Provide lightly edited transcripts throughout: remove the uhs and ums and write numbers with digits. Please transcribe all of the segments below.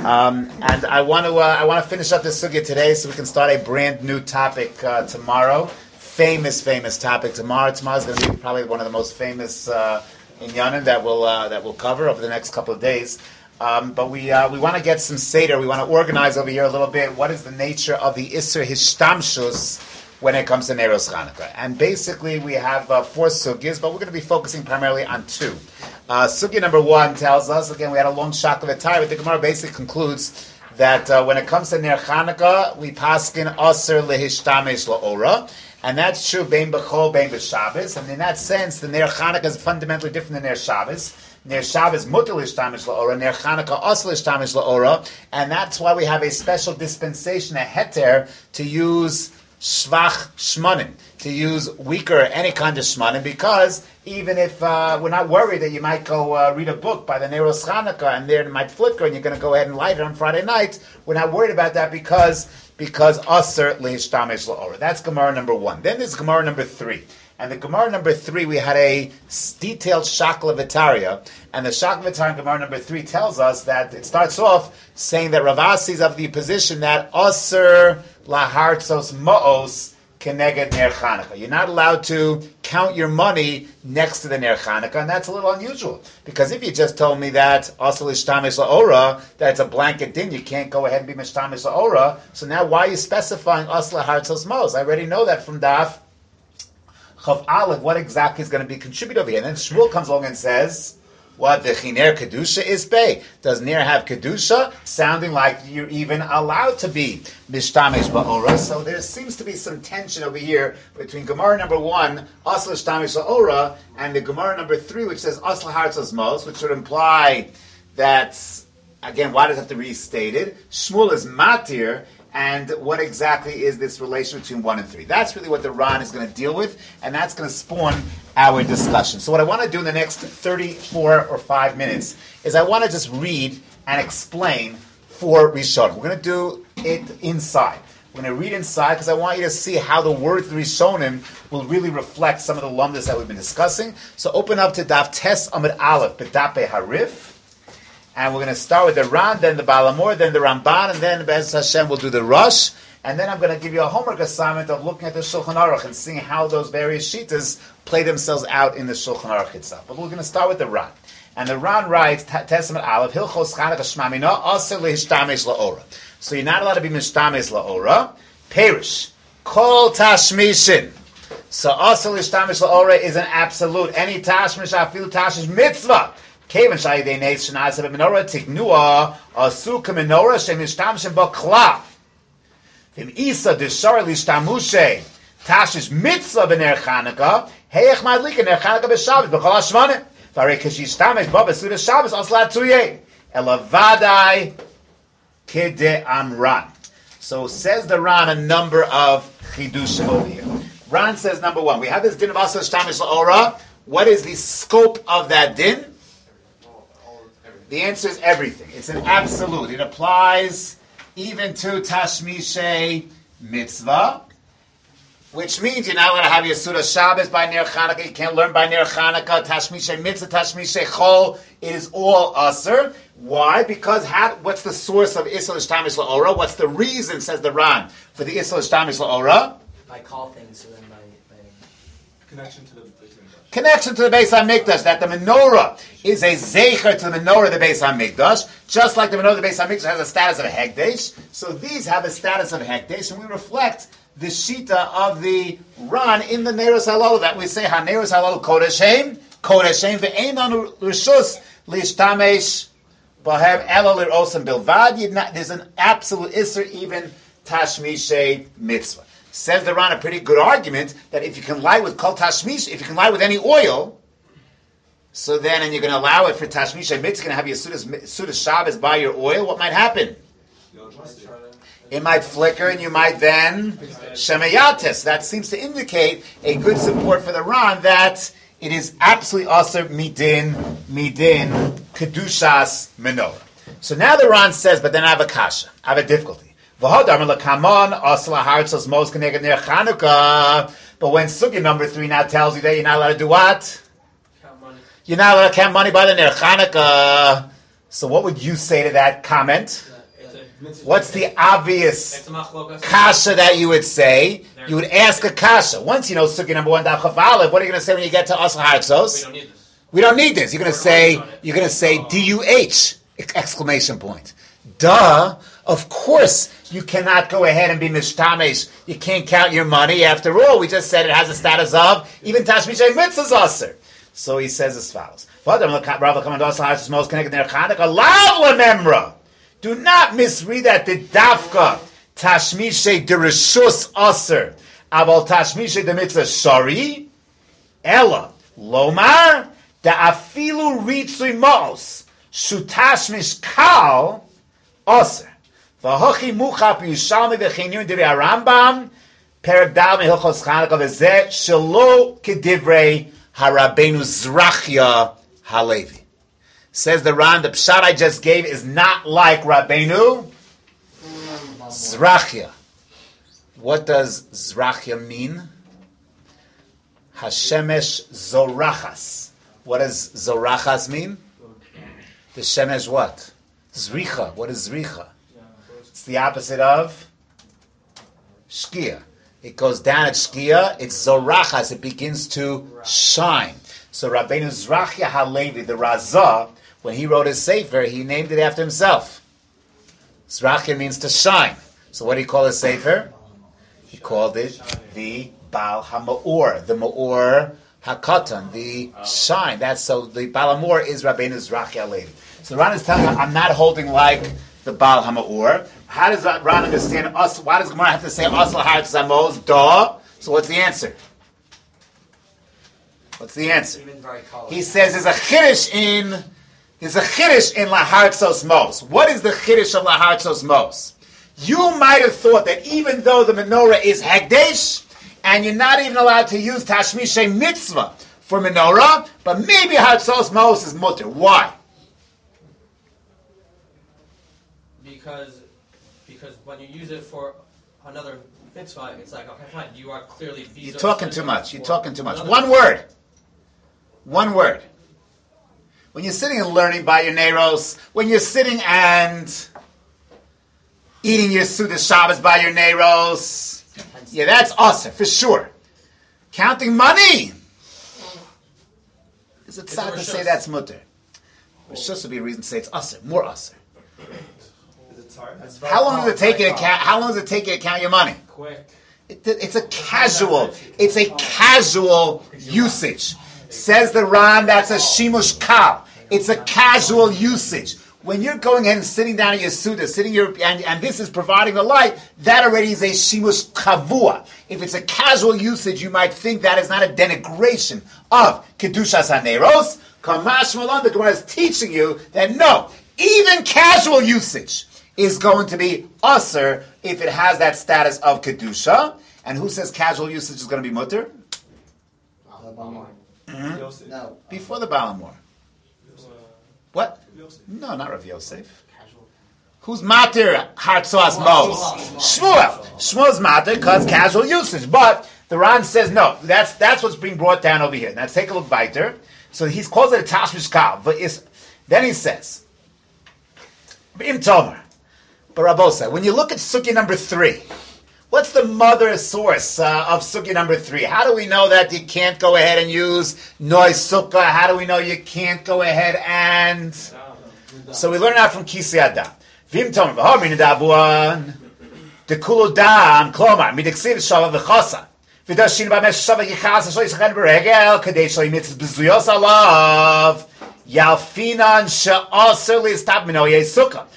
And I want to finish up this sugya today so we can start a brand new topic tomorrow. Famous topic tomorrow. Tomorrow's going to be probably one of the most famous inyanim that we'll cover over the next couple of days. But we want to get some seder. We want to organize over here a little bit. What is the nature of the Isser Hishtamshus when it comes to Neiros Chanukah? And basically, we have 4 sugyas, but we're going to be focusing primarily on 2. Sugya number 1 tells us, again, we had a long shakla v'tayr, but the Gemara basically concludes that when it comes to Ner Chanukah, we paskin aser lehishtamesh la'ora, and that's true bein b'chol, bein b'Shabbos, and in that sense, the Ner Chanukah is fundamentally different than Ner Shabbos. Ner Shabbos mutar l'hishtamish la'ora, Ner Chanukah aser l'hishtamish la'ora, and that's why we have a special dispensation, a heter, to use shvach shmanim, to use weaker, any kind of shmanim, because even if we're not worried that you might go read a book by the Neiros Chanukah and there it might flicker and you're going to go ahead and light it on Friday night, we're not worried about that because aser l'hishtamish la'ora. That's Gemara number 1. Then there's Gemara number 3. And the Gemara number 3, we had a detailed shakla v'tarya, and the shakla v'tarya in Gemara number 3 tells us that it starts off saying that Rav Asi is of the position that aser lahartzos ma'os keneged ner Chanukah. You're not allowed to count your money next to the ner Chanukah, and that's a little unusual. Because if you just told me that aser l'hishtamish la'ora, that it's a blanket din, you can't go ahead and be mishtamish la'ora, so now why are you specifying aser lahartzos ma'os? I already know that from Daf Chav Aleph, what exactly is going to be contributed over here. And then Shmuel comes along and says, what, the Chiner Kedusha is pay? Does Ner have Kedusha? Sounding like you're even allowed to be Mishtamish Ba'ora. So there seems to be some tension over here between Gemara number 1, Asl Mishtamish Ba'ora, and the Gemara number 3, which says Asl Hartzos Mos, which would imply that, again, why does it have to be restated? Shmuel is Matir, and what exactly is this relation between 1 and 3? That's really what the Ran is going to deal with, and that's going to spawn our discussion. So what I want to do in the next 34 or 5 minutes is I want to just read and explain 4 Rishonim. We're going to do it inside. We're going to read inside because I want you to see how the words of the Rishonim will really reflect some of the lumdas that we've been discussing. So open up to Daf Tes Amud Aleph, B'Dape Harif. And we're going to start with the Ran, then the Balamor, then the Ramban, and then Be'ez Hashem we'll do the Rosh. And then I'm going to give you a homework assignment of looking at the Shulchan Aruch and seeing how those various shitas play themselves out in the Shulchan Aruch itself. But we're going to start with the Ran. And the Ran writes, Testament Aleph, Hilchos Chanukah Shmamina, Aser Lehishtamesh La'ora. So you're not allowed to be Mishtamesh La'ora. Perish. Kol Tashmishin. So Aser Lehishtamesh La'ora is an absolute. Any Tashmish, Afilu Tashmish Mitzvah. Kevan Shayidei Neis Shenazeh Menorah Tiknua Asu Kemenorah Shemishtamshem Baklav. Vim Isa Deshar Lishtamushe Tashish Mitzvah B'Ner Chanukah Heyech Madlika Ner Chanukah B'Shabbos B'Chol HaShvanim Varei Kishishtamesh Ba B'Suda Shabbos Aslat Tuyeh Elavadai Kede Amran. So says the Ran a number of chidushim over here. Ran says number 1, we have this din of Asur Shtamish La'ora. What is the scope of that din? The answer is everything. It's an absolute. It applies even to Tashmishe Mitzvah, which means you're not going to have your Surah Shabbos by Ner Chanukah. You can't learn by Ner Chanukah. Tashmishe Mitzvah, Tashmishe Chol. It is all Asur. Why? Because what's the source of Isra L'Shtamish La'ora? What's the reason, says the Ran, for the Isra L'Shtamish La'ora? I call things, so then by connection to the Beis HaMikdash, that the menorah is a zeicher to the menorah of the Beis HaMikdash, just like the menorah of the Beis HaMikdash has a status of a hekdesh. So these have a status of a hekdesh, and we reflect the shita of the Ran in the Neiros Halal that we say HaNeiros Halal Kodeshem ve'ein rishus lishtamesh bahem ela lirosem bilvad. There's an absolute isser even tashmishe mitzvah. Says the Ran a pretty good argument that if you can light with kol tashmish, if you can light with any oil, so then and you're going to allow it for tashmish mitzvah, you're going to have your Sudas Shabbos by your oil. What might happen? It might flicker, and you might then shemayates. That seems to indicate a good support for the Ran that it is absolutely also midin kedushas menorah. So now the Ran says, but then I have a kasha, I have a difficulty. But when Sugi number 3 now tells you that you're not allowed to do what? count money. You're not allowed to count money by the Ner Chanukah. So what would you say to that comment? That What's the obvious It's a machlokas. kasha that you would say? You would ask a kasha. Once you know Sukkah number 1, Daf Chaf Aleph, what are you going to say when you get to Asal We Hartzos? don't need this. We don't need this. You're going to say DUH! Exclamation point. Duh! Of course, you cannot go ahead and be mishtamesh. You can't count your money. After all, we just said it has a status of even tashmishay mitzvahs aser. So he says as follows: do not misread that the dafka tashmishay dereshus aser aval tashmishay the mitzvah shari ella lomar da afilu ritzui maos shutashmish kal aser. V'hochi muchap Yushalmi v'chinyun divrei Harambam perek dal mehilchos Chanukah v'zeh shelo kedivrei Harabenu Zrachia Halevi. Says the Ran, the pshat I just gave is not like Rabbeinu Zrachia. What does Zrachia mean? Hashemesh Zorachas. What does Zorachas mean? The Shemesh what? Zricha. What is Zricha? It's the opposite of Shkia. It goes down at Shkia, it's Zorachas, it begins to shine. So Rabbeinu Zrachia Halevi, the Razah, when he wrote his Sefer, he named it after himself. Zrachia means to shine. So what did he call his Sefer? He called it the Baal HaMa'or, the Ma'or HaKatan, the shine. That's so the Baal HaMa'or is Rabbeinu Zrachia Halevi. So Ran is telling him, I'm not holding like the Baal HaMa'or. How does Ran understand us? Why does Gemara have to say Asal Ha'aretz Amos? Duh. So what's the answer? What's the answer? He says there's a chiddush in Lahartzos Mos. What is the chiddush of Lahartzos Mos? You might have thought that even though the menorah is Hagdesh, and you're not even allowed to use Tashmishay Mitzvah for menorah, but maybe Hartzos Mos is mutter. Why? Because when you use it for another mitzvah, it's like, okay, fine, you are clearly... You're talking too much. You're talking too much. One word. One word. When you're sitting and learning by your Neiros, when you're sitting and eating your Suda Shabbos by your Neiros, yeah, that's awesome, for sure. Counting money. Is it sad to say that's mutter? Rishus would be a reason to say it's usher, more usher. How long does it take you to count? How long does it take you to count your money? Quick. It's a casual. It's a casual usage. Says the Ran, that's a shimush kal. It's a casual usage. When you're going ahead and sitting down at your suda, and this is providing the light, that already is a shimush kavua. If it's a casual usage, you might think that is not a denigration of kedushas haneros. Kamash Malon, the Gemara is teaching you that no, even casual usage is going to be usher if it has that status of kedusha. And who says casual usage is going to be mutter? Mm-hmm. No. Before the Balamor. What? No, not Rav Yosef. Who's matir hartzos mos? Shmuel. Shmuel's matir because casual usage. But the Ran says no. That's what's being brought down over here. Now let's take a look weiter. So he calls it a tashmish kal. But then he says, Im Tomer. But Rabosa, when you look at Sukkah number 3, what's the mother source of Sukkah number 3? How do we know that you can't go ahead and use Noi Sukkah? How do we know you can't go ahead and... So we learn that from Kisei Adam. Vim Tomer, v'homin dabuan, dekulo dam, klomar, midiksiv shava v'chosa, v'dashin b'amesh shava yichas, shlo yischachen b'regel, kadei shlo yimitzis b'zuyos alav, yalfinan she'aser li'istab minoyei sukkah.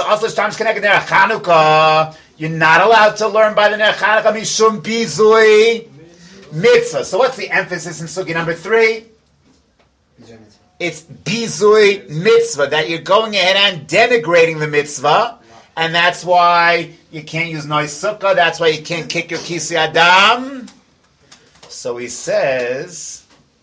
You're not allowed to learn by the Ner Chanukah mishum bizui mitzvah. So what's the emphasis in Sukkah number 3? It's bizui mitzvah, that you're going ahead and denigrating the mitzvah, and that's why you can't use Noi Sukkah, that's why you can't kick your Kisei Adam. So he says...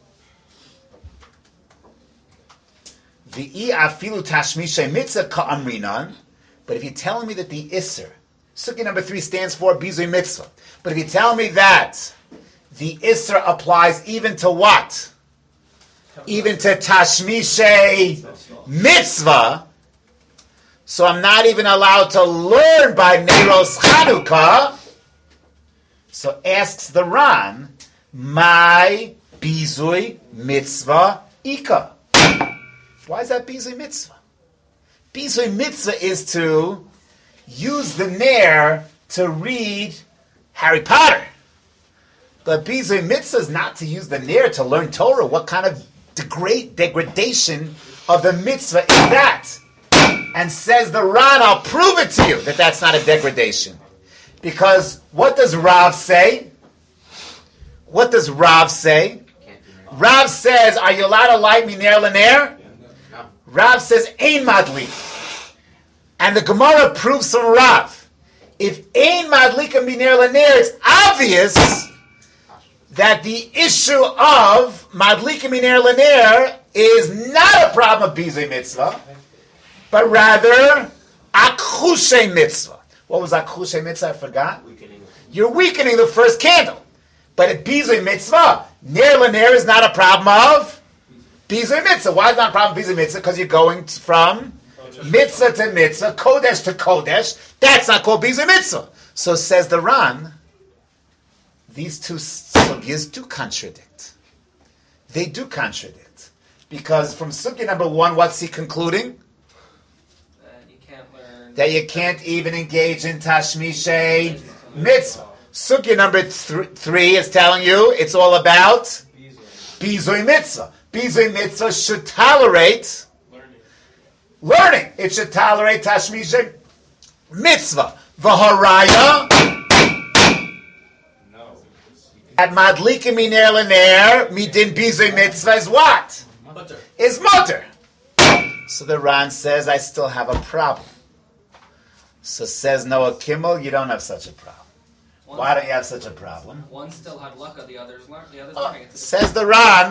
V'i afilu tashmishay mitzvah ka'amrinan. But if you're telling me that the Isser, Sukkah number 3 stands for Bizui Mitzvah. But if you tell me that the Isser applies even to what? Even to Tashmishay Mitzvah. so I'm not even allowed to learn by Neiros Chanukah. So asks the Ran, my bizui mitzvah ika. Why is that bizui mitzvah? Bizui mitzvah is to use the Nair to read Harry Potter. But bizui mitzvah is not to use the Nair to learn Torah. What kind of degradation of the mitzvah is that? And says the Ran, I'll prove it to you that that's not a degradation. Because what does Rav say? What does Rav say? Rav says, are you allowed to light ner l'ner? No. Rav says, ein madlik. And the Gemara proves from Rav. If ein madlika ner l'ner, it's obvious that the issue of madlika ner l'ner is not a problem of bizei mitzvah, but rather akhushe mitzvah. What was akhushe mitzvah? I forgot. You're weakening the first candle. But at bizei mitzvah, ner l'ner is not a problem of bizei mitzvah. Why is it not a problem of bizei mitzvah? Because you're going from mitzvah to mitzvah, kodesh to kodesh. That's not called bizei mitzvah. So says the Ran, these two sugyas do contradict. They do contradict. Because from sugya number 1, what's he concluding? That you can't even engage in tashmishay mitzvah. Sugya number 3 is telling you it's all about bizui mitzvah. Bizui mitzvah should tolerate learning. It should tolerate tashmishay mitzvah. V'haraya at madlika miner l'ner midin bizui mitzvah is what? Mutter. Is mutter. So the Ran says, I still have a problem. So says Noah Kimmel, you don't have such a problem. Why don't you have such a problem? One still had luck, the others learning it. Says the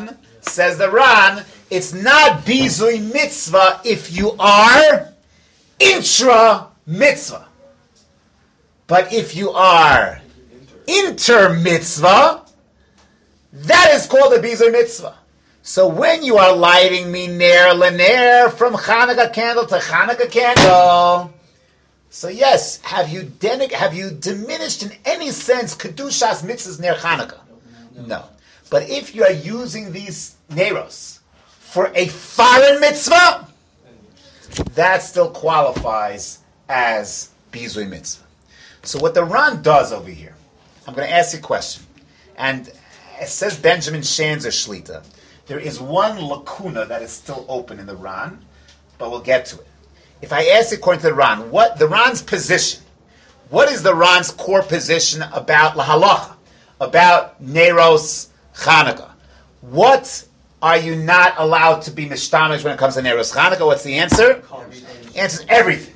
Ran, it's not bizui mitzvah if you are intra mitzvah. But if you are inter mitzvah, that is called a bizui mitzvah. So when you are lighting ner l'ner from Hanukkah candle to Hanukkah candle, so yes, have you diminished in any sense Kedushas mitzvahs ner Hanukkah? No. But if you are using these neros for a foreign mitzvah, that still qualifies as bizui mitzvah. So what the Ran does over here, I'm going to ask you a question. And it says Benjamin Shanzer Shlita. There is one lacuna that is still open in the Ran, but we'll get to it. If I ask according to the Ran, what the Ran's position, what is the Ran's core position about lahalacha, about Neros Chanukah? What are you not allowed to be mishtamish when it comes to Neros Chanukah? What's the answer? The answer is everything.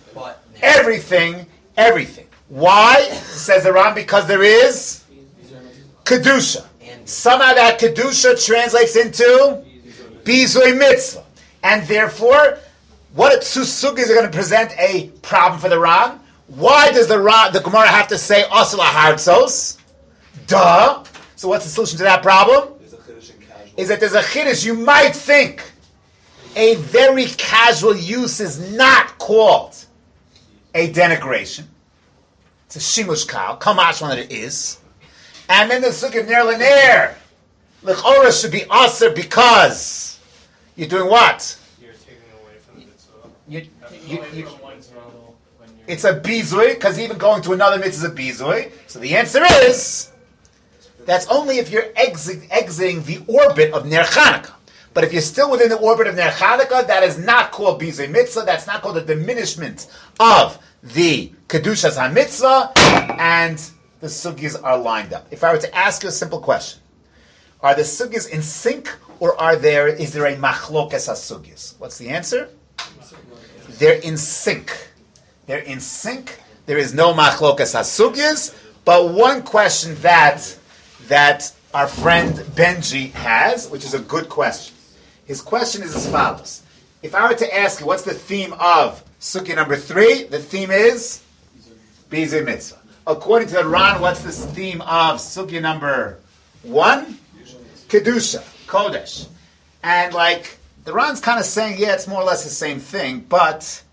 Everything. Why? Says the Ran, because there is Kedusha. Somehow that Kedusha translates into Bizui Mitzvah. And therefore, what two sugyas are going to present a problem for the Ran? Why does the Gemara have to say Asla Hartzos? Duh. So what's the solution to that problem? Is that there's a chiddush. You might think a very casual use is not called a denigration. It's a shimush kal. Kamash one that it is. And then the sugya ner l'ner l'chora should be aser because you're doing what? You're taking away from the mitzvah. It's a bizui, because even going to another mitzvah is a bizui. So the answer is, that's only if you're exiting the orbit of ner Chanukah. But if you're still within the orbit of ner Chanukah, that is not called bizui mitzvah. That's not called a diminishment of the kedushas ha-mitzvah, and the sugyas are lined up. If I were to ask you a simple question, are the sugyas in sync, or is there a machlokes ha-sugyas? What's the answer? They're in sync. They're in sync. There is no machlokes ha-sugyas, but one question that our friend Benji has, which is a good question. His question is as follows. If I were to ask you, what's the theme of sugya number 3? The theme is bizui mitzvah. According to the Ran, what's the theme of sugya number 1? Kedusha, Kodesh. And the Ran's kind of saying, yeah, it's more or less the same thing, but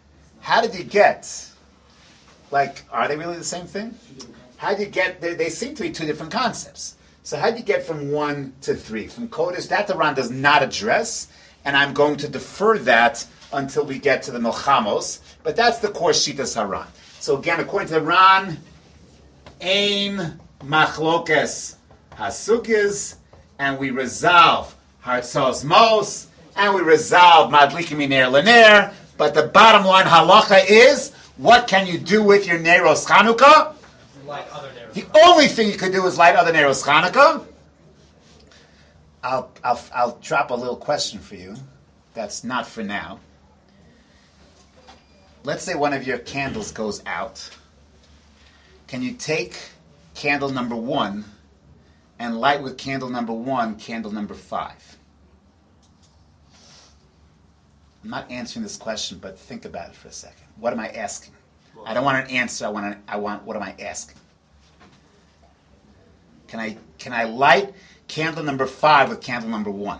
how did you get, like, are they really the same thing? How did you get, they seem to be two different concepts. So how did you get from 1 to 3? From Kodesh, that the Ran does not address, and I'm going to defer that until we get to the Milchamos, but that's the core Shitas Haran. So again, according to the Ran, Ein Machlokes Hasugis, and we resolve Hartzos Mos, and we resolve Madlikim Ner Lener, but the bottom line halacha is, what can you do with your Neros Chanukah? Light other Neros. The only thing you could do is light other Neros Chanukah. I'll drop a little question for you. That's not for now. Let's say one of your candles goes out. Can you take candle number 1 and light with candle number 1 candle number 5? I'm not answering this question, but think about it for a second. What am I asking? I don't want an answer. I want. What am I asking? Can I light candle number 5 with candle number 1?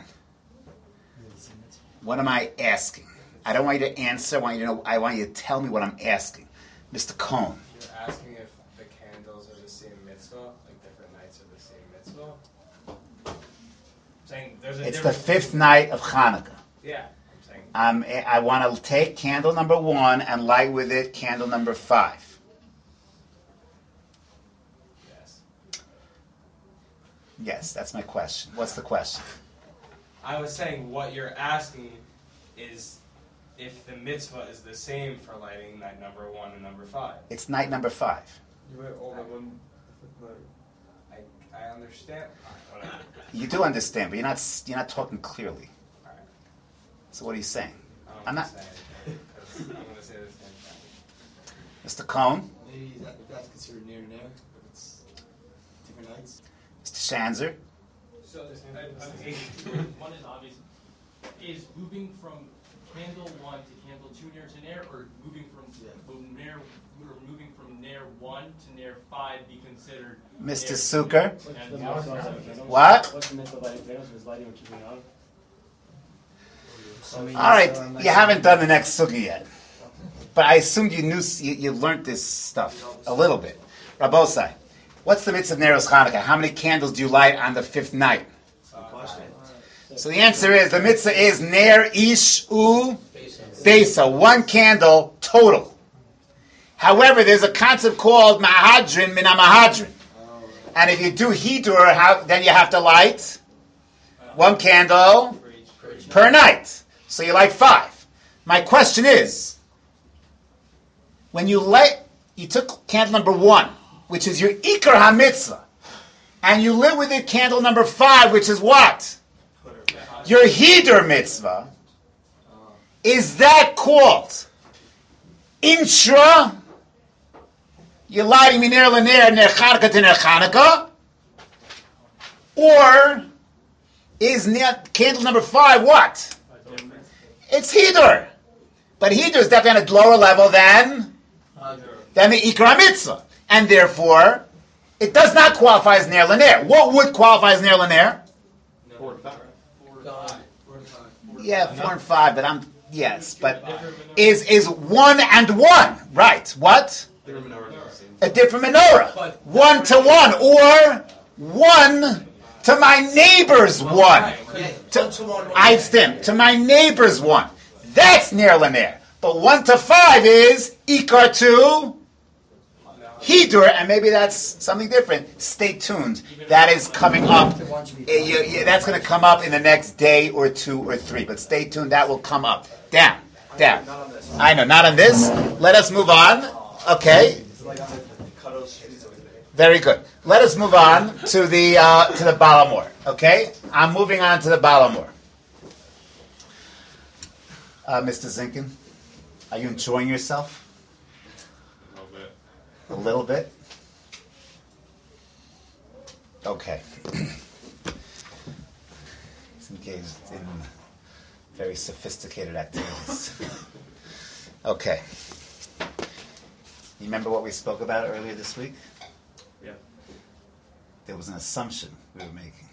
What am I asking? I don't want you to answer. I want you to know. I want you to tell me what I'm asking, Mr. Cohn. You're asking if the candles are the same mitzvah, like different nights are the same mitzvah? Saying there's a It's the difference 5th night of Hanukkah. Yeah, I'm saying. I want to take candle number 1 and light with it candle number 5. Yes. Yes, that's my question. What's the question? I was saying what you're asking is if the mitzvah is the same for lighting night number 1 and number 5. It's night number 5. I understand. Whatever. You do understand, but you're not talking clearly. Alright. So what are you saying? I'm I'm not not. saying anything, 'cause I'm going to say the same thing. Mr. Cohn, Maybe that's considered near and near, if it's different nights. Mr. Shanzer. So one is obvious. Is moving from candle 1 to candle 2 near to nair, or moving from nair 1 to nair 5 be considered? Mr. nair Suker. and What? What's the mental lighting candles? Is lighting and keeping on? All right, you haven't done the next sugi yet, but I assumed you learned this stuff a little bit. Rabosai, what's the mitzvah of Neros Hanukkah? How many candles do you light on the 5th night? So the answer is the mitzvah is ner ish u besa, 1 candle total. However, there's a concept called mahadrin min mahadrin, and if you do hidur, then you have to light 1 candle per night. So you light 5. My question is, when you took candle number 1, which is your ikar hamitzvah, and you lit with it candle number 5, which is what? Your hidur mitzvah. Is that called intra? You're lighting me ner l'ner, ner Chanukah to ner Chanukah? Or is candle number 5 what? It's hidur. But hidur is definitely at a lower level than the ikar mitzvah. And therefore, it does not qualify as ner l'ner. What would qualify as ner l'ner? 4 and 5. Yeah, 4 and 5, but but is 1 and 1, right? What? A different menorah. 1 to 1, or 1 to my neighbor's 1. To my neighbor's 1. That's ner l'ner. But 1 to 5 is ikar to hidur, and maybe that's something different. Stay tuned. That is coming up. That's going to come up in the next day or 2 or 3. But stay tuned. That will come up. Down. I know, not on this. Let us move on. Okay. Very good. Let us move on to the Balamor. Okay, I'm moving on to the Balamor. Mr. Zinkin, are you enjoying yourself? A little bit. Okay. He's engaged in very sophisticated activities. Okay. You remember what we spoke about earlier this week? Yeah. There was an assumption we were making.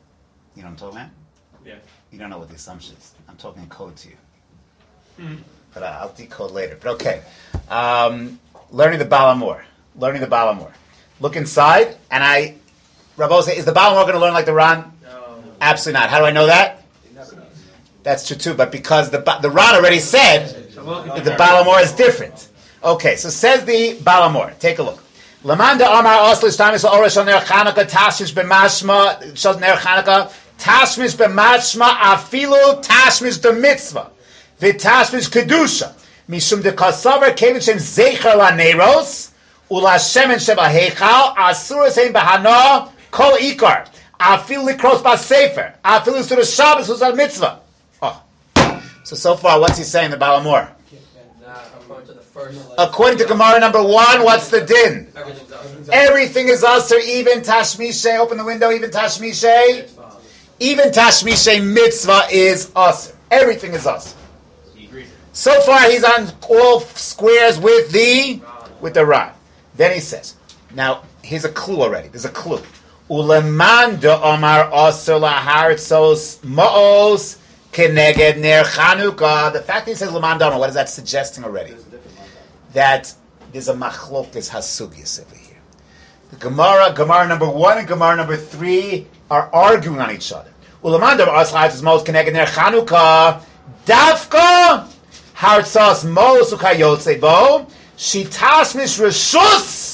You know what I'm talking about? Yeah. You don't know what the assumption is. I'm talking in code to you. but I'll decode later. But okay. Learning the Balamor. Look inside, and Rabbi say, is the Balamor going to learn like the Ran? No. Absolutely not. How do I know that? That's true too, but because the Ran already said that the Balamor is different. Okay, so says the Balamor. Take a look. Lamanda Amar Oslish Tamis Ora Shal Ner Chanukah Tashmish B'Mashma Shal Ner Chanukah Tashmish B'Mashma Afilu Tashmish the Mitzvah V'Tashmish Kedusha Mishum de Kasavar Kevin Shem Zecher LaNeros Ula Shemen Sheba Heichal Asuras Hein Bahana Kol Ikar Afilu Likros B'Sefer Afilu Surah Shabbos Uzal Mitzvah. So far, what's he saying, the Balamor? According to the first. According to Gemara number 1, what's the din? Everything's us. Everything is usher, even Tashmishe. Open the window, even Tashmishe. Even Tashmishe mitzvah is usher. Everything is usher. So far, he's on all squares with the Ran. Then he says, now, here's a clue already. There's a clue. Uleman de Omar Asr lahartzos ma'os keneged ner Chanukah. The fact that he says Leman de Omar, what is that suggesting already? That there's a machlokes hasugis over here. The Gemara number 1 and Gemara number 3 are arguing on each other. Uleman de Omar Asr lahartzos ma'os keneged ner Chanukah. Dafka hartzos ma'os ukayotze bo shitas mish reshus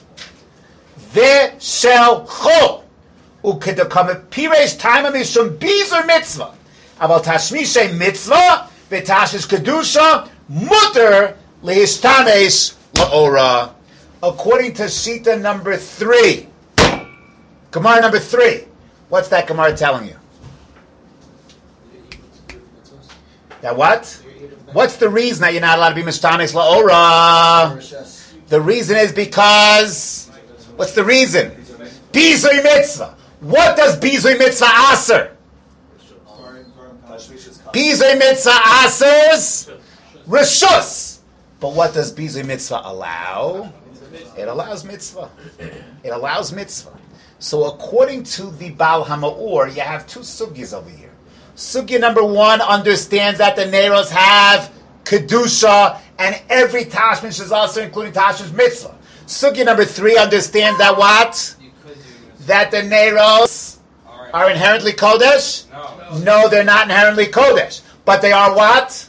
V'shel chol ukedakam pires time mishum bizur mitzvah aval tashmishe mitzvah v'tashmish kedusha mutter lehistamesh laora. According to Shita number 3, Gemara number 3, what's that Gemara telling you? That what? What's the reason that you're not allowed to be mishtamesh laora? The reason is because. What's the reason? Bizui mitzvah. What does bizui mitzvah aser? Bizui mitzvah asers reshus. But what does bizui mitzvah allow? It allows mitzvah. It allows mitzvah. So according to the Baal HaMa'or, you have two sugyas over here. Sugya number 1 understands that the Neros have kedusha and every tashmish is also including tashmish mitzvah. Sugya number 3 understands that what? That the Neros are inherently Kodesh? No, they're not inherently Kodesh. But they are what?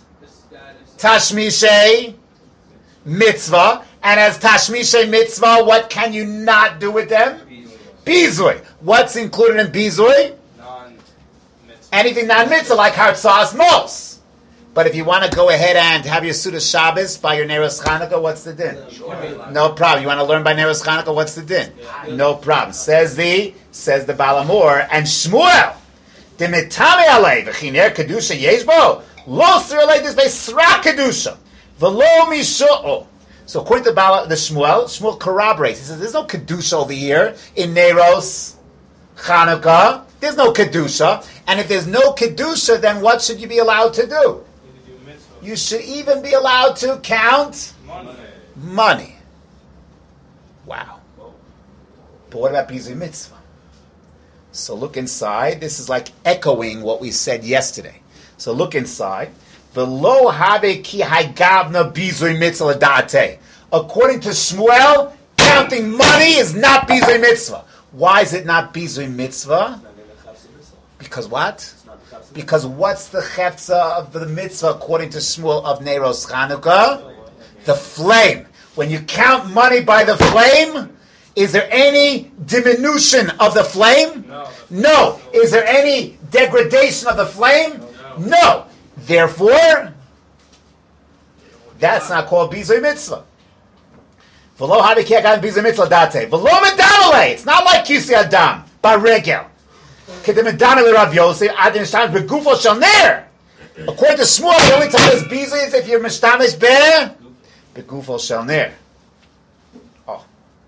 Tashmishe mitzvah. And as Tashmishe mitzvah, what can you not do with them? Bizui. What's included in Bizui? Anything non-mitzvah, like Hartzas Mos. But if you want to go ahead and have your Suda Shabbos by your Neros Chanukah, what's the din? No problem. You want to learn by Neros Chanukah, what's the din? No problem. Says the Balamor and Shmuel. Dimitame alei v'chiner kedusha yeshbo lo sir alei this by sra kedusha v'lo misho. So according to the Shmuel corroborates. He says there's no kedusha over here in Neros Chanukah. There's no kedusha, and if there's no kedusha, then what should you be allowed to do? You should even be allowed to count money. Wow. But what about bizui mitzvah? So look inside. This is like echoing what we said yesterday. So look inside. V'lo habe ki haygavna bizui mitzvah da'ate. According to Shmuel, counting money is not bizui mitzvah. Why is it not bizui mitzvah? Because what? Because what's the chefza of the mitzvah according to Shmuel of Neros Chanukah? The flame. When you count money by the flame, is there any diminution of the flame? No. Is there any degradation of the flame? No. Therefore, that's not called bizui mitzvah. V'lo hadikeh gan bizui mitzvah date. V'lo medamale. It's not like kisi adam baregel. According to Shmuel, the only time it's bizui is if you're mishtamish begufo shel ner. Oh.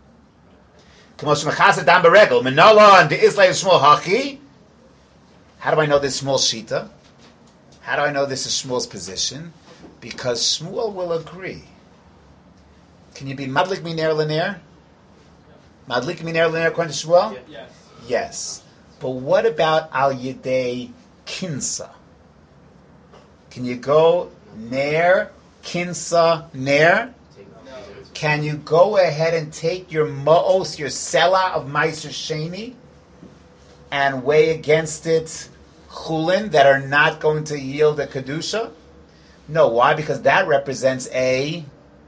How do I know this Shmuel shita? How do I know this is Shmuel's position? Because Shmuel will agree. Can you be madlik miner l'ner? Madlik miner l'ner according to Shmuel? Yes. Yes. But what about al yedei kinsa? Can you go ner kinsa ner, can you go ahead and take your ma'os, your sela of Meiser Sheni, and weigh against it chulin that are not going to yield a kedusha? No, why? Because that represents a.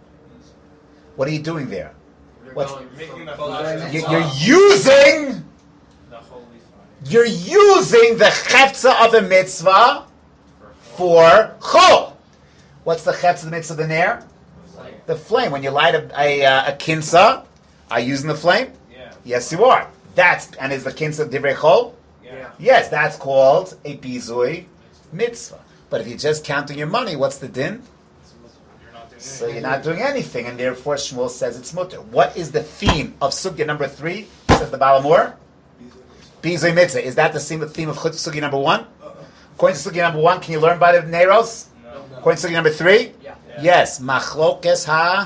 What are you doing there? What's, Making the you're using. the holy fire. You're using the chefza of the mitzvah for chol. What's the chefza of the mitzvah of the ner? The flame. When you light a kinsa, are you using the flame? Yeah. Yes, you are. And is the kinsa divrei chol? Yeah. Yes, that's called a bizui mitzvah. But if you're just counting your money, what's the din? You're not doing So you're not doing anything, and therefore Shmuel says it's mutter. What is the theme of sugya number 3? Says the Balamor. Bizui mitzvah. Is that the theme of sugya number 1? According to sugya number 1, can you learn by the Neros? No. According to sugya number 3? Yeah. Yes. Machlokes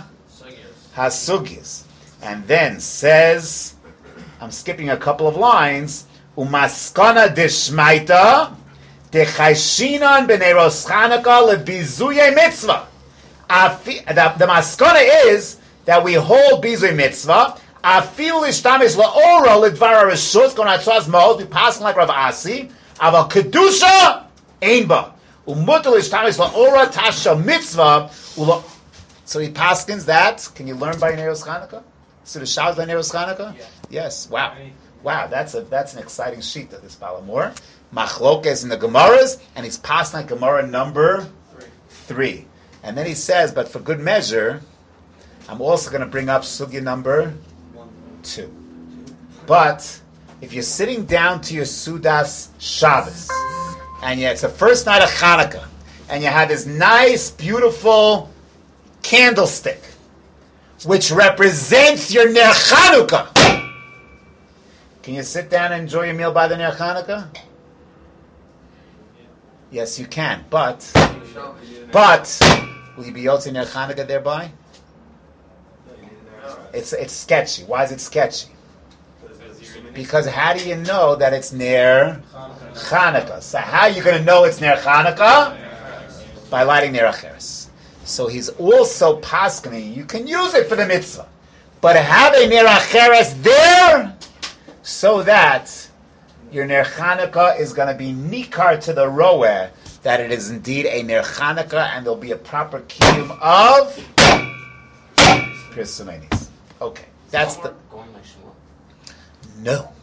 ha-sugyas. And then says, I'm skipping a couple of lines, Umaskana dishmaita dechayshinan b'neros Chanukah lebizuye mitzvah. The maskana is that we hold bizuy mitzvah. Afil ishtamish laora lidvar reshus konatzaz ma'od we pass like Rav Asi. Aval kedusha ein ba umutal ishtamish laora tasha mitzvah. So he paskins that. Can you learn by Neros Chanukah? So the shout by Neros Chanukah? Yeah. Yes. Wow. That's an exciting sheet of this Balamor. Machlokes in the Gemaras, and he's passing like Gemara number 3. And then he says, but for good measure, I'm also going to bring up sugya number 2. But if you're sitting down to your Sudas Shabbos, and it's the first night of Hanukkah, and you have this nice, beautiful candlestick, which represents your Ner Chanukah, can you sit down and enjoy your meal by the Ner Chanukah? Yes, you can, but will you be Yotze Ner Chanukah thereby? It's sketchy. Why is it sketchy? Because how do you know that it's Ner Chanukah? So how are you going to know it's Ner Chanukah? By lighting Ner Acheres. So he's also paskening. You can use it for the mitzvah, but have a Ner Acheres there so that your Ner Chanukah is going to be nikar to the roeh that it is indeed a Ner Chanukah, and there'll be a proper kiyum of Pirsumenis. Okay, that's the no.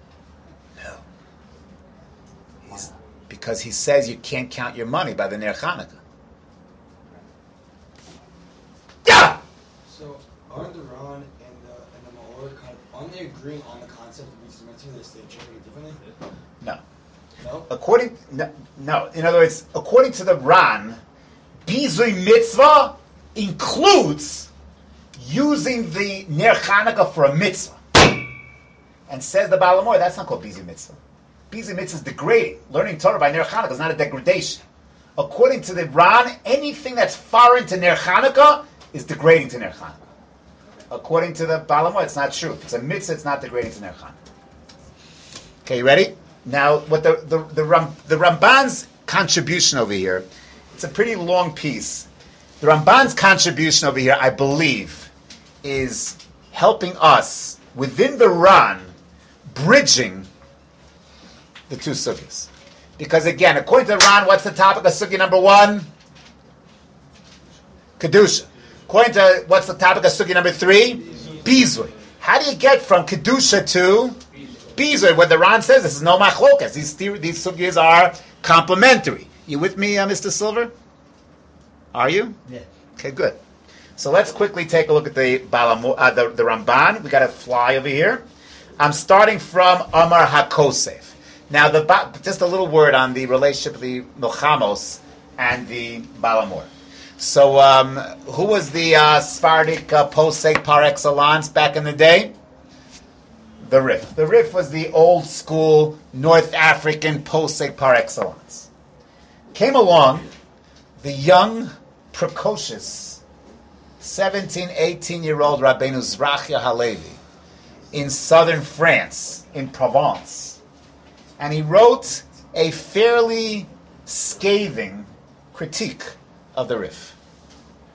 Because he says you can't count your money by the Ner Chanukah. Yeah. So aren't the Ron and the Maor aren't they agreeing on the concept of these mitzvahs? They say interpret it differently? No. No? No. In other words, according to the Ran, Bizui mitzvah includes using the Ner Chanukah for a mitzvah. And says the Balamor, that's not called Bizui mitzvah. Bizui mitzvah is degrading. Learning Torah by Ner Chanukah is not a degradation. According to the Ran, anything that's foreign to Ner Chanukah is degrading to Ner Chanukah. According to the Balamor, it's not true. If it's a mitzvah, it's not degrading to Ner Chanukah. Okay, you ready? Now, what the Ramban's contribution over here, it's a pretty long piece. The Ramban's contribution over here, I believe, is helping us, within the Ran, bridging the two sugyas. Because again, according to the Ran, what's the topic of sugya number 1? Kedusha. According to, what's the topic of sugya number 3? Bizui. How do you get from Kedusha to Bizui? What the Ran says, this is no machlokas. These sugyas are complementary. You with me, Mr. Silver? Are you? Yeah. Okay, good. So let's quickly take a look at the Ramban. We got a fly over here. I'm starting from Amar HaKosef. Now, just a little word on the relationship of the Milchamos and the Balamor. So, who was the Sephardic posek par excellence back in the day? The Rif. The Rif was the old school North African posek par excellence. Came along the young, precocious, 17, 18-year-old Rabbeinu Zrachia Halevi in southern France, in Provence. And he wrote a fairly scathing critique of the Rif.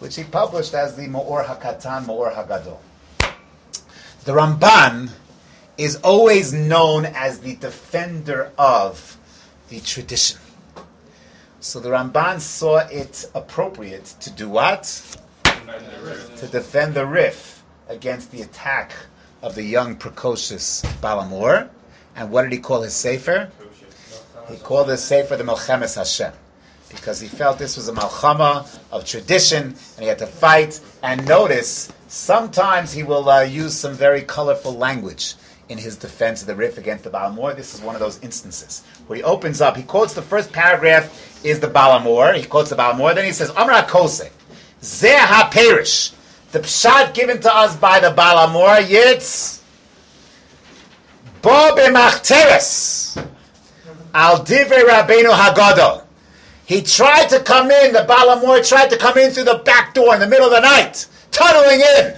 which he published as the Me'or HaKatan, Me'or HaGadol. The Ramban is always known as the defender of the tradition. So the Ramban saw it appropriate to do what? To defend the Rif against the attack of the young, precocious Balamor. And what did he call his sefer? He called his sefer the Melchemes Hashem, because he felt this was a Malchama of tradition, and he had to fight. And notice, sometimes he will use some very colorful language in his defense of the Rif against the Balamor. This is one of those instances where he opens up. He quotes the first paragraph is the Balamor. He quotes the Balamor. Then he says, Amra Kose, Zeh HaPerish, the pshat given to us by the Balamor, Yitz, Bo B'machteres, Al Divrei Rabbeinu Hagadol. He tried to come in, the Balamor tried to come in through the back door in the middle of the night, tunneling in.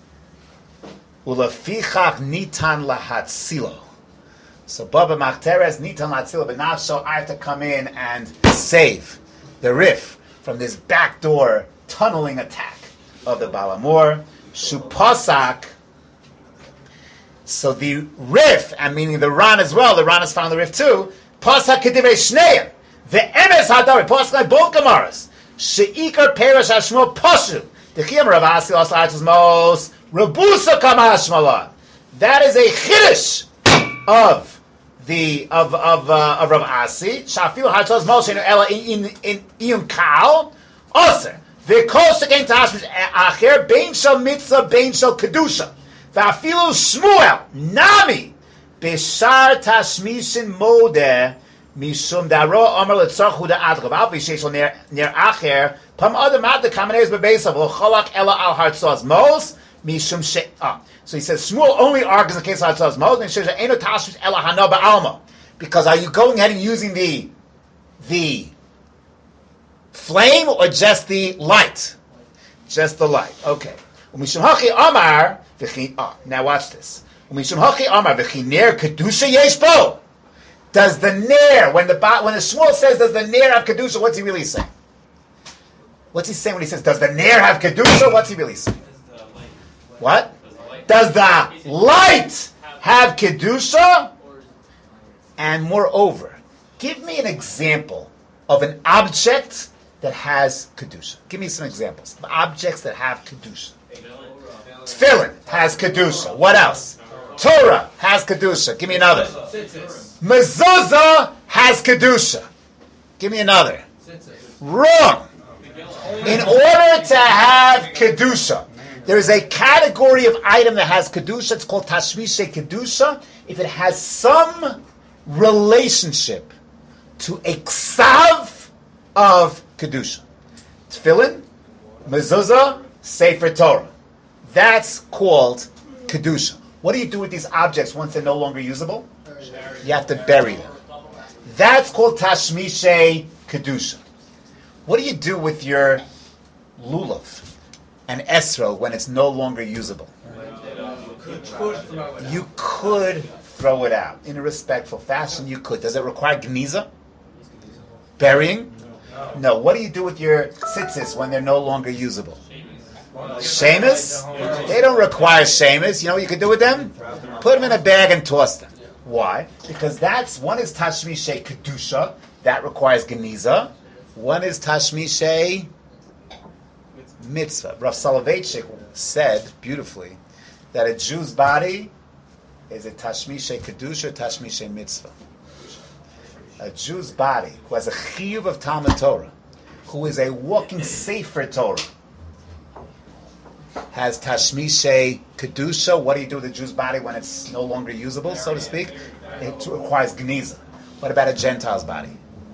Ulafichach nitan lahatzilo. So Baba Machteres nitan lahatzilo, but not so I have to come in and save the Rif from this backdoor tunneling attack of the Balamor. Shupasak. So the Rif, and meaning the Ran as well, the Ran is found in the Rif too. Pasak kedivei shneim. The emes hadari. Pasak like both Gemaras. Sheikar perish hashmo pashu. The chiyam Rav Asi also most. Rabusa kamashmalan. That is a chiddush of Rav Asi. Shafil hachos moshe ela in iyum kal oser. V'kos again tashmish acher bein shel mitzvah bein shel kedusha. V'afilu Shmuel nami b'shar tashmishin modeh mishum daro amar letzarchu da'adchav al v'sheish ner acher pam adam ad the kamenes bebesav l'cholak ela al hartzos mos. So he says Shmuel only argues in the case of Hatzaz Mos, because are you going ahead and using the flame or just the light? Just the light. Okay. Now watch this. Does the ner, when the Shmuel says does the ner have kedusha, what's he really saying? What's he saying when he says does the ner have kedusha? What's he really saying? What? Does the light have kedusha? And moreover, give me an example of an object that has kedusha. Give me some examples of objects that have kedusha. Tefillin has kedusha. What else? Torah has kedusha. Give me another. Mezuzah has kedusha. Give me another. Wrong. In order to have kedusha, there is a category of item that has kedusha. It's called tashmishe kedusha. If it has some relationship to a ksav of kedusha, tefillin, mezuzah, sefer Torah, that's called kedusha. What do you do with these objects once they're no longer usable? You have to bury them. That's called tashmishe kedusha. What do you do with your lulav and esro when it's no longer usable? You could throw it out in a respectful fashion. You could. Does it require geniza? Burying? No. What do you do with your tzitzis when they're no longer usable? Shemus? They don't require shemus. You know what you could do with them? Put them in a bag and toss them. Why? Because one is tashmishe kedusha. That requires geniza. One is tashmishe mitzvah. Rav Soloveitchik said beautifully that a Jew's body is a tashmishe kedusha, tashmishe mitzvah. A Jew's body who has a chiyuv of Talmud Torah, who is a walking sefer Torah, has tashmishe kedusha. What do you do with a Jew's body when it's no longer usable, so to speak? It requires geniza. What about a Gentile's body?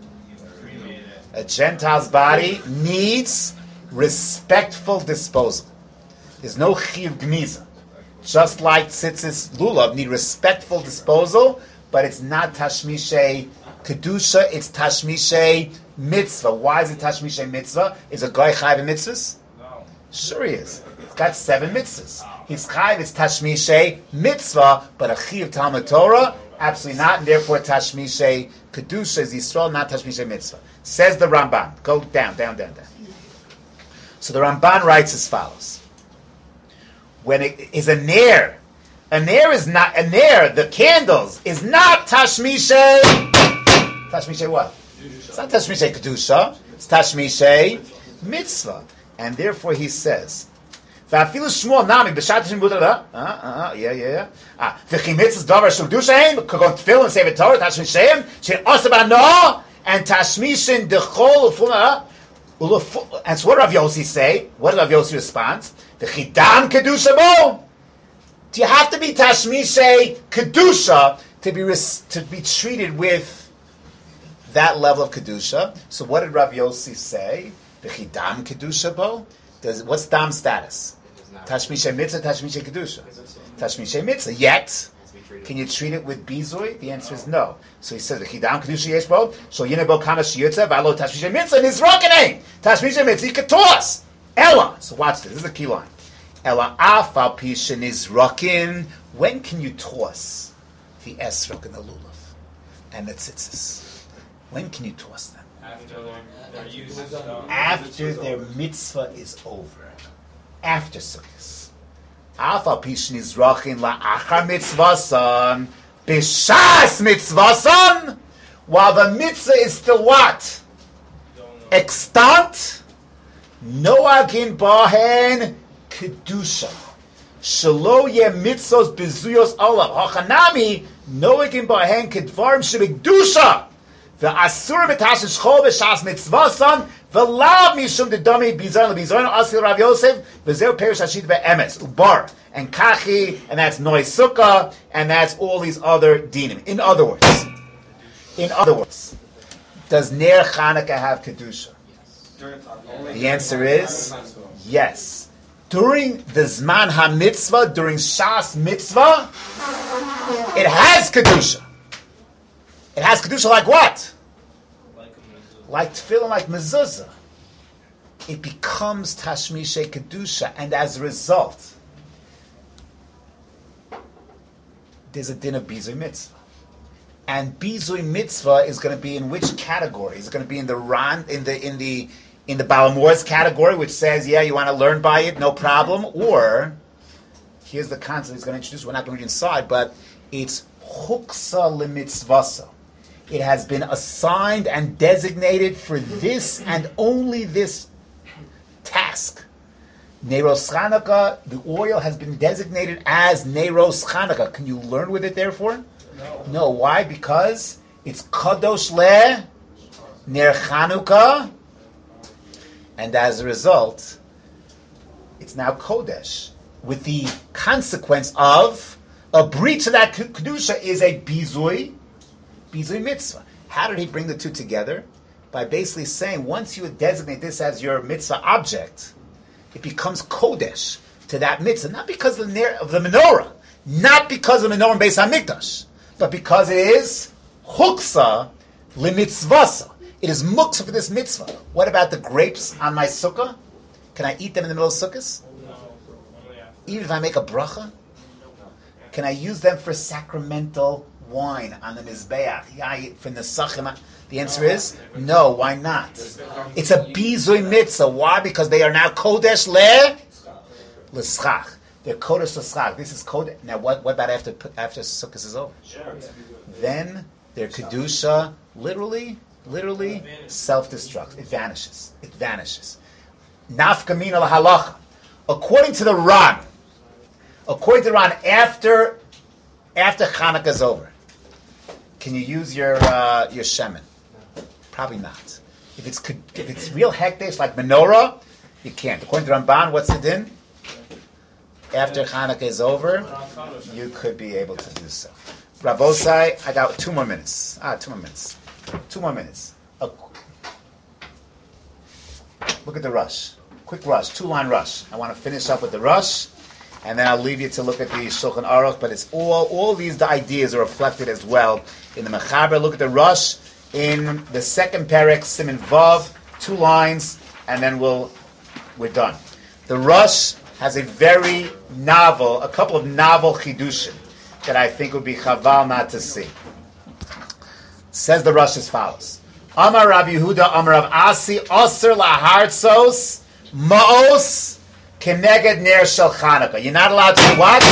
A Gentile's body needs respectful disposal. There's no chiyuv geniza. Just like tzitzis lulav need respectful disposal, but it's not tashmishe kedusha, it's tashmishe mitzvah. Why is it tashmishe mitzvah? Is a guy chayv in mitzvahs? No. Sure he is. He's got 7 mitzvahs. He's chayv, it's tashmishe mitzvah, but a chiyuv Talmud Torah, absolutely not, and therefore tashmishe kedusha is Yisrael, not tashmishe mitzvah. Says the Ramban. Go down. So the Ramban writes as follows: when it is a ner is not a ner. The candles is not tashmishe. Tashmishe what? It's not tashmishe kedusha. It's tashmishe mitzvah, and therefore he says. ואפילו שמואל נמי בשעת השם וכי מצווה דבר של קדושה הם כגון תפילין ספר תורה תשמישיהם שעושה בנו and tashmishin dechol ufuna. And so what Rav Yossi say? What did Rav Yossi respond? The chidam kedusha bo. Do you have to be tashmishe kedusha to be treated with that level of kedusha? So what did Rav Yossi say? The chidam kedusha bo. What's dam status? Tashmishe mitzvah, tashmishe kedusha. Tashmishe mitzvah. Yet, can you treat it with bizui? The answer is no. So he says, the chidam kedusha yesh bo. So yinebo kana shiyutza v'alo tashmishe mitzvah nizrokenein. Tashmishe mitzvah you can toss. Ella. So watch this. This is the key line. Ella afal pisha nizrokin. When can you toss the esrog and the lulav and the tzitzis? When can you toss them? After their mitzvah is over. After Sukkot. Afal pishin izrachin la'achar mitzvasan b'shas mitzvasan, while the mitzvah is still what? Extant. Noagin bahen kedusha. Shelo ye mitzvos bezuyos olav. Hachanami noagin bahen kedvarim shebekdusha. Ve'asur b'tashin shchol b'shas mitzvasan. V'lav mishum dedami bizon lebizon asil Rav Yosef v'zeu perish hashit ve'emes ubar and kachi, and that's noi sukkah, and that's all these other dinim. In other words, does Ner Chanukah have kedusha? The answer is yes. During the Zman HaMitzvah, during Shas Mitzvah, it has kedusha. It has kedusha like what? Like tefillin, like mezuzah. It becomes tashmishe kedusha, and as a result, there's a din of bizui mitzvah. And bizui mitzvah is going to be in which category? Is it going to be in the Balamor's category, which says, yeah, you want to learn by it, no problem, or here's the concept he's going to introduce. We're not going to read inside, but it's huksa limitzvasa. It has been assigned and designated for this and only this task. Neiros Chanukah, the oil has been designated as Neiros Chanukah. Can you learn with it, therefore? No. Why? Because it's Kadosh Le Ner Chanukah, and as a result, it's now Kodesh, with the consequence of a breach of that Kedusha is a bizui mitzvah. How did he bring the two together? By basically saying, once you designate this as your mitzvah object, it becomes kodesh to that mitzvah, not because of the menorah, not because of the menorah in Beis HaMikdash, but because it is huksa limitzvasa. It is muksa for this mitzvah. What about the grapes on my sukkah? Can I eat them in the middle of sukkahs? No. Even if I make a bracha? Can I use them for sacramental wine on the Mizbeach? From the Sachim? The answer is no. Why not? It's a bizui mitzvah. Why? Because they are now kodesh l'schach. They're kodesh l'schach. This is kodesh. Now, what about after Sukkot is over? Sure. Then their kedusha literally self-destructs. It vanishes. Nafka mina l'halacha. According to the Ran, after Chanukah is over, can you use your shemen? Probably not. If it's real hekdesh like menorah, you can't. According to Ramban, what's the din? After Chanukah is over, you could be able to do so. Rabosai, I got 2 more minutes. 2 more minutes. 2 more minutes. Look at the rush. Quick rush, 2-line rush. I want to finish up with the rush, and then I'll leave you to look at the Shulchan Aruch, but it's all these ideas are reflected as well in the Mechaber. Look at the rush in the second perek, Siman Vav, 2 lines, and then we're done. The rush has a couple of novel chidushim that I think would be chaval not to see. Says the rush as follows: Amar Rav Yehuda, Amar Rav Asi, Aser lahartzos Ma'os keneged ner shel Chanukah. You're not allowed to do what?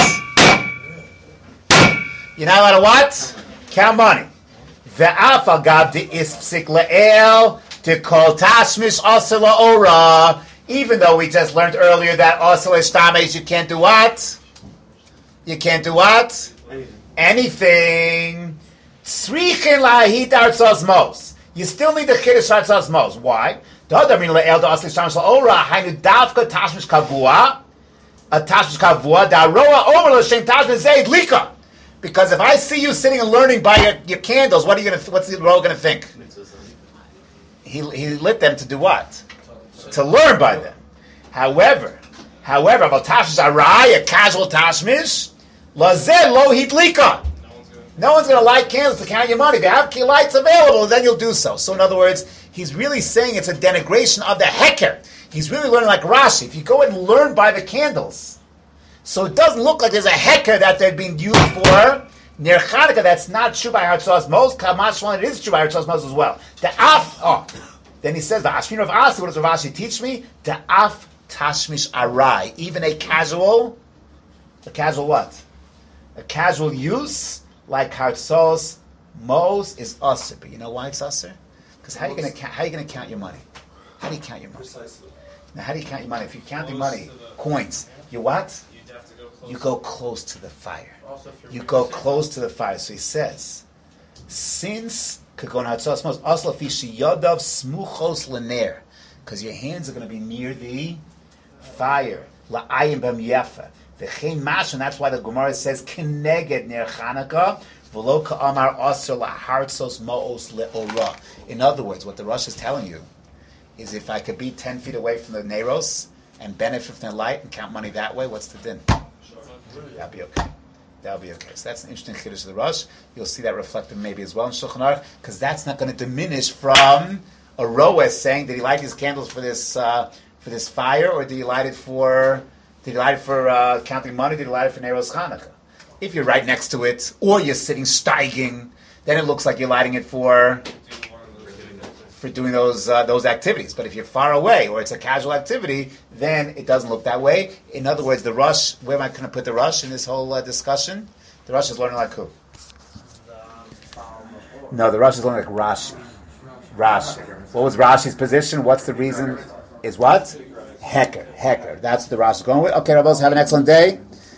You're not allowed to what? Count money. Ve'af agav de'is psik le'el de'kol tashmish asa la'ora. Even though we just learned earlier that asa le'shtamesh, you can't do what? You can't do what? Anything. Tzrichin la'ahid artzos mos. You still need the chiddush artzos mos. Why? Da'adamin le'el de'asa le'shtamesh la'ora. Hainu davka tashmish kavua. A tashmish kavua. Da'roa over l'shem tashmish zeid lika. Because if I see you sitting and learning by your candles, what's the row going to think? He lit them to do what? To learn by them. However, about tashmish arai, a casual tashmish, lazeh lo hidlika. No one's going to light candles to count your money. If you have key lights available, then you'll do so. So in other words, he's really saying it's a denigration of the heker. He's really learning like Rashi. If you go and learn by the candles, so it doesn't look like there's a heker that they're being used for Ner Chanukah. That's not true by Hartzos Mos. Kamashwan, it is true by Hartzos Mos as well. Then he says, the Ashmin of Asi, what does Rav Ashi teach me? The af tashmish arai. Even a casual what? A casual use, like Hartzos Mos, is usher. But you know why it's usher? Because how are you going to count your money? How do you count your money? Precisely. Now, how do you count your money? If you're counting money, coins, you what? You go close to the fire. You go close to the fire. So he says, since because your hands are going to be near the fire. And that's why the Gemara says, Keneged ner Chanukah, v'lo ka'amar aser lahartzos ma'os le'ora. In other words, what the Rosh is telling you is if I could be 10 feet away from the Neros and benefit from the light and count money that way, what's the din? That'll be okay. That'll be okay. So that's an interesting chiddush of the Rosh. You'll see that reflected maybe as well in Shulchan Aruch, because that's not going to diminish from a Roes saying, did he light his candles for this fire, or did he light it for counting money? Did he light it for Neros Chanukah? If you're right next to it, or you're sitting steiging, then it looks like you're lighting it for doing those activities. But if you're far away or it's a casual activity, then it doesn't look that way. In other words, the Rosh, where am I going to put the Rosh in this whole discussion? The Rosh is learning like who? No, the Rosh is learning like Rashi. Rashi. What was Rashi's position? What's the reason? Is what? Heker. That's what the Rosh is going with. Okay, Rabbos, have an excellent day.